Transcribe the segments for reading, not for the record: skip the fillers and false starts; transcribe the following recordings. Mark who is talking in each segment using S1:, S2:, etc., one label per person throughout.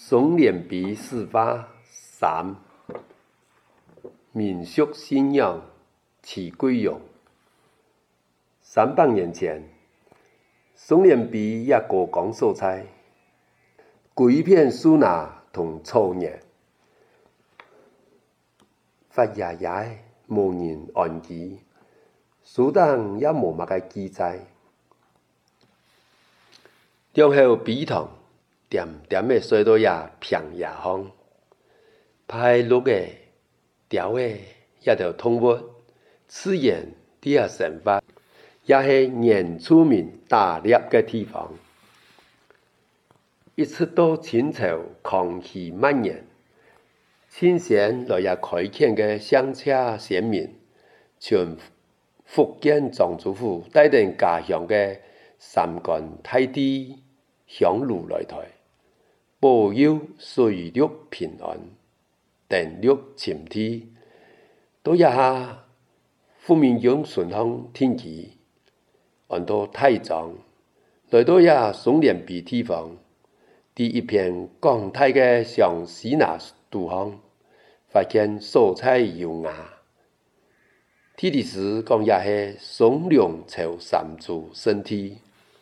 S1: 松脸皮事发3，民俗信仰起归用。300年前，松脸皮也高岗所在，规片树拿同草叶，发芽芽的，无人按记，书档也无乜个记载。中后皮塘点点的水稻也平野风，拍绿的、条的也条动物，自然伫遐生活，也是原住民打猎的地方。一直到清朝康熙末年，清县来也开垦的乡下先民，从福建漳州府带领家乡的三官大帝香炉来台，保佑水陆平安、电力침体。到一下，副民用顺风天气，按到太庄，来到也松脸皮地方，伫一片广大的上西拿土方，发现蔬菜油芽。天地时讲也是松梁朝三柱身体，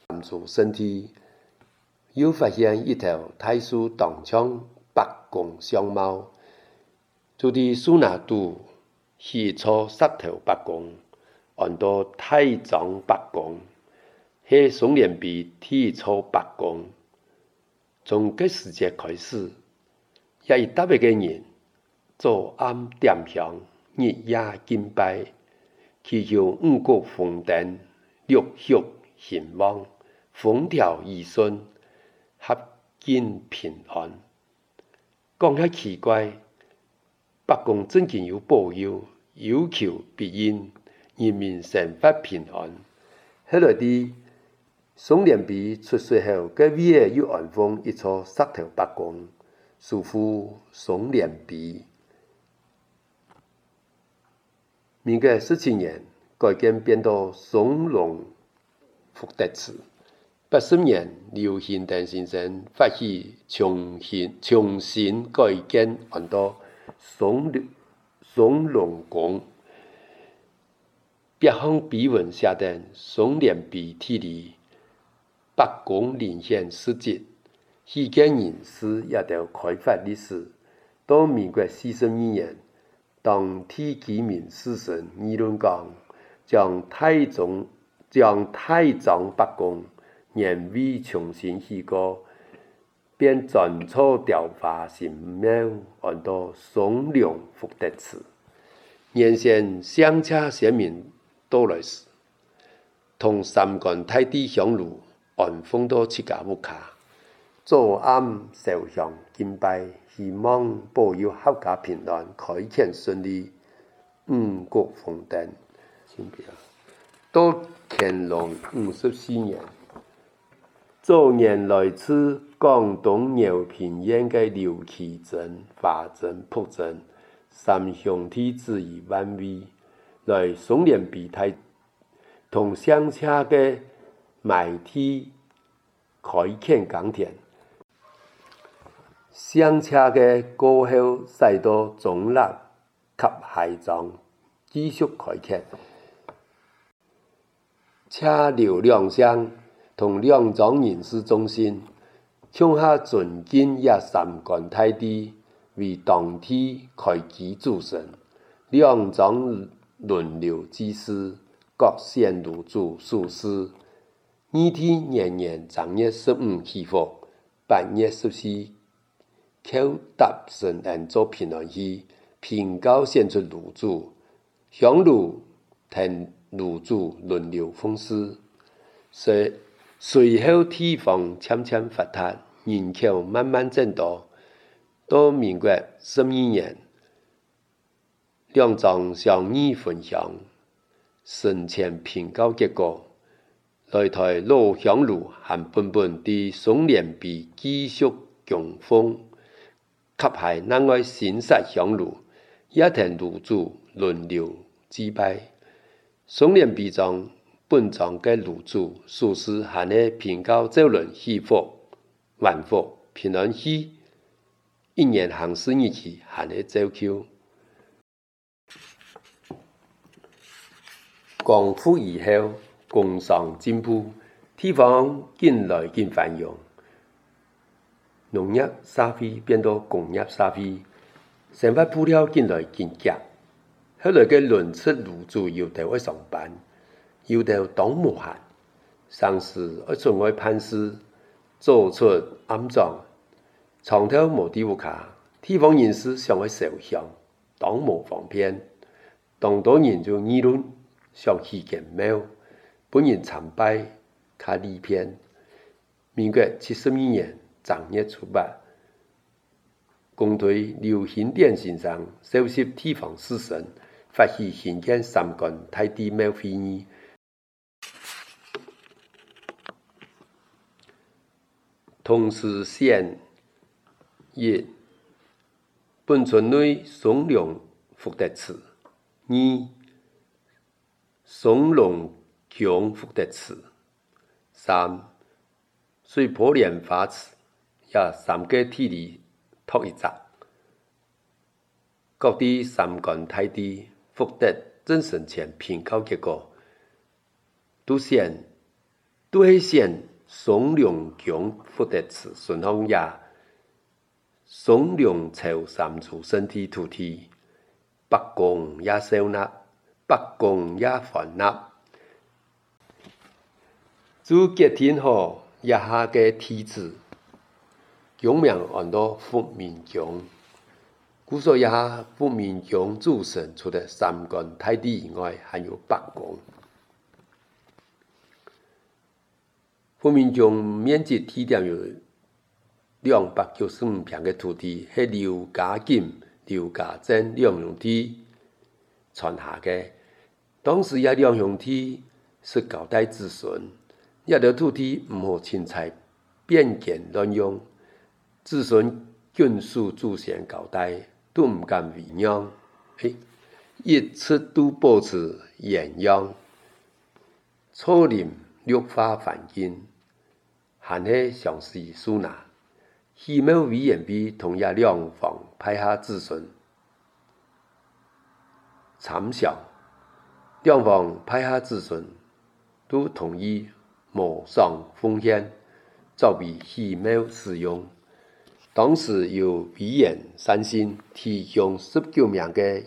S1: 又发现一条大树当枪白公相貌，就伫树那度起初杀头白公，按到太庄白公，是松脸皮起初白公。从这时节开始，也一大笔的人早暗点香，日夜敬拜，祈求五谷丰登、六畜兴旺、风调雨顺、合境平安。讲遐奇怪，白公真经有保佑，有求必应，人民生活平安。后来的松脸皮出水后，隔壁又安封一座杀头白公，属乎松脸皮。民国17年，改建变到松龙福德祠。80年，刘兴登先生发起重新改建，按到松龙宫。别项碑文写定松脸皮体里白公领先事迹，许多人士也都开发历史。到民国42年，当地居民士绅议论讲，将太庄白公年尾重新起过，便全草雕花神庙，按到松梁福德祠。原先乡下先民到来时，同三官大帝香炉安封到七家木卡，早暗烧香敬拜，希望保佑阖家平安、开垦顺利、五谷丰登。到乾隆54年，早年来自广东饶平县的刘启珍、华珍、朴珍三兄弟子以万位来松脸皮台，同乡下的埋地开垦耕田，乡下的过后驶到中立及海庄继续开垦，车流两乡同两庄人事中心，乡下尊敬也三官大帝为当地开基主神，两庄轮流祭祀，各县炉主属事。二天年年正月15起火，8月14叩答神恩做平安戏，平高献出炉主，香炉同炉主轮流奉祀。随后地方渐渐发达，人口慢慢增多。到民国12年，两庄相依分享，升迁平高结果。来台老香炉和本本的松脸皮继续供奉，及还南外新式香炉，也同炉主轮流祭拜。松脸皮庄本庄的炉主属实还在平高周轮祈福、万福、平安喜， 一年行12次，含个走丘。光复以后，工商进步，地方渐来渐繁荣，农业社会变到工业社会，生活步调渐来渐急。后来嘅轮出入住要到去上班，要到当无限，上司要出外办事，做出暗状，床头无地有卡，地方人士想去受伤，当无方便，当多人就议论，想起见庙，本人参拜，卡礼片。民国72年正月初8，公队刘兴典先生收拾地方士绅，发起兴建三官太帝庙会议。同时县1本村内松梁福德祠，2松龙江福德祠，3水泊莲花祠，也3个体例托一集。各地三官太帝福德正神前评考结果，都是县松梁江福德祠顺风也，松梁朝3处身体土地，北宫也收纳，北宫也还纳。自结天后一下嘅梯子，江名按到福民江。古说一下福民江主神除了三官太帝以外，还有北宫。福民江面积地点有295平嘅土地，係劉家沁、劉家珍兩兄弟傳下嘅。當時也兩兄弟是交代子孫，一條土地唔好凊彩變見亂用，子孫遵守祖先交代，都唔敢違讓，一切都保持原樣。初林綠化環境，還係詳細數納。戲廟委員會同意兩方派下子孫參詳，兩方派下子孫都同意無償奉獻，作為戲廟使用。當時有委員善心提供19名嘅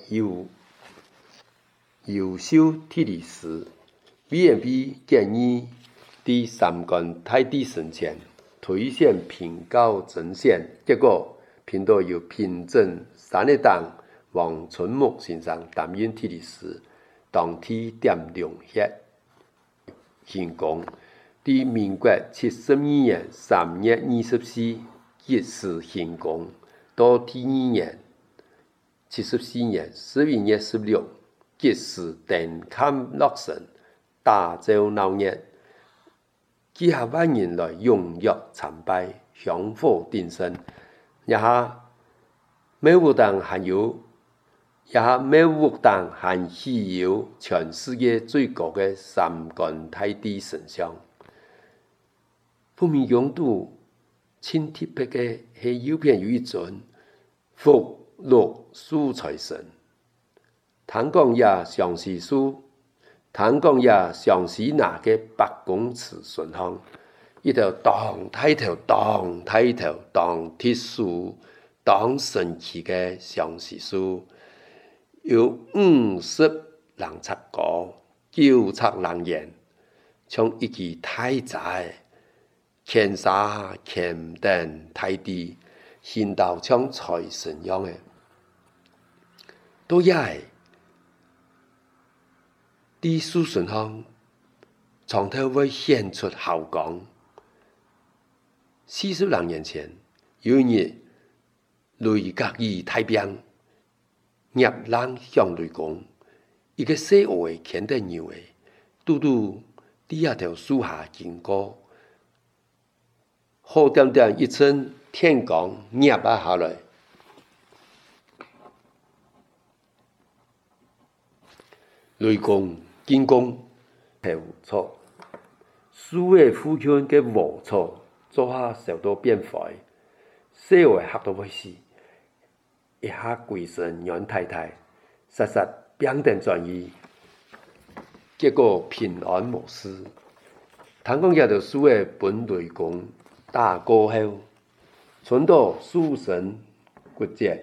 S1: 優秀地理師，委員會建議第三官太帝神前推薦評稿甄選，結果評到由平鎮三一黨王春木先生擔任地理師，當天點亮血行宮。第民國72年3月24日時行宮，到第2年74年11月16日時燈砍落成，大醮鬧熱，幾下萬人來踴躍參拜，香火鼎盛。一下廟活動還喜有全世界最高嘅三官太帝神像。福民江都清特別嘅係右邊有一尊福祿壽財神，聽講也詳細拿嘅白公祠順行，一條當太頭、當鐵樹、當神奇嘅詳細樹，有50人尺高，9尺人圓，像一支太dài，乾沙乾登太帝，行道像財神樣嘅，都也係啲樹順行，床頭會顯出後光。40多年前，有一日雷甲於太平，葉冷向雷公，一個細學嘅乾登牛嘅，嘟嘟喺一條樹下經過。好點點一陣天光，葉啊下來，雷公見公頭錯，樹嘅附近嘅禾草做下受到變壞，細話嚇到會死， 一下鬼神杨太太，实实兵丁转移，结果平安无事。唐公爷就输个本雷公打过后，传到蜀神骨折，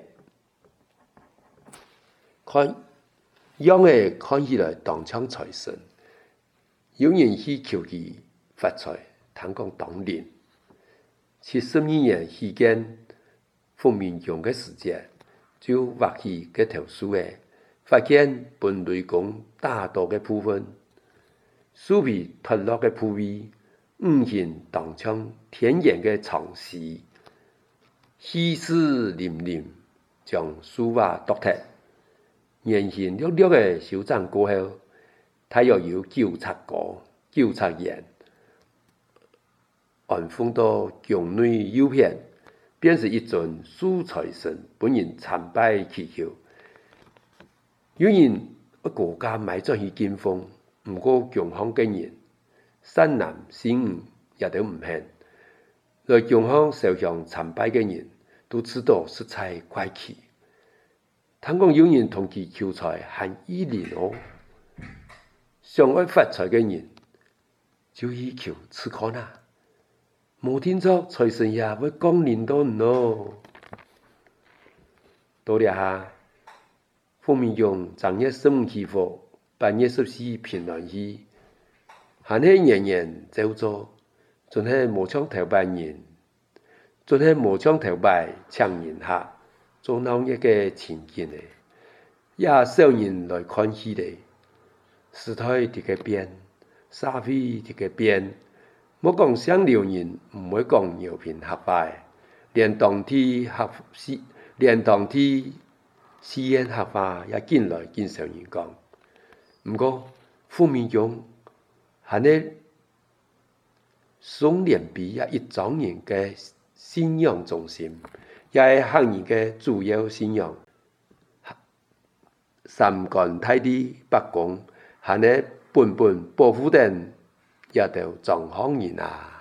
S1: 看样个看起来当枪财神，有人去求佢发财，唐公当然。72年期间，奉明用嘅时节，就挖起嗰条树诶，发现本雷公大多嘅部分，树皮脱落嘅部位，形当像天然嘅长丝，细丝淋淋，将树瓦剁脱，圆形略略嘅修整过后，它又有9尺高、9尺圆。安放到宫内右边，便是一尊树财神本人参拜祈求。有人国家埋葬去金峰，不过强行嘅人，山南新吳也都唔肯。来强行受向参拜嘅人，都知道实在怪奇。听讲有人同其求财含意连哦，想爱发财嘅人，就去求此可呐。冇聽錯，財神爺會降臨到喏。到了下，奉明用正月15祈福，8月14平安喜，還係年年走做，仲係無搶頭拜人，仲係無搶頭拜搶人客，做鬧熱嘅情景咧，也少人來看戲咧，時代啲嘅變，社會啲嘅變。莫講想留人，唔會講饒平合拜，連當天私煙合法也見來見上人講。唔過傅明勇係呢宋連璧也一莊人嘅信仰中心，也係漢人嘅主要信仰。三官太帝北宮係呢本保護等。也就狀行人啊！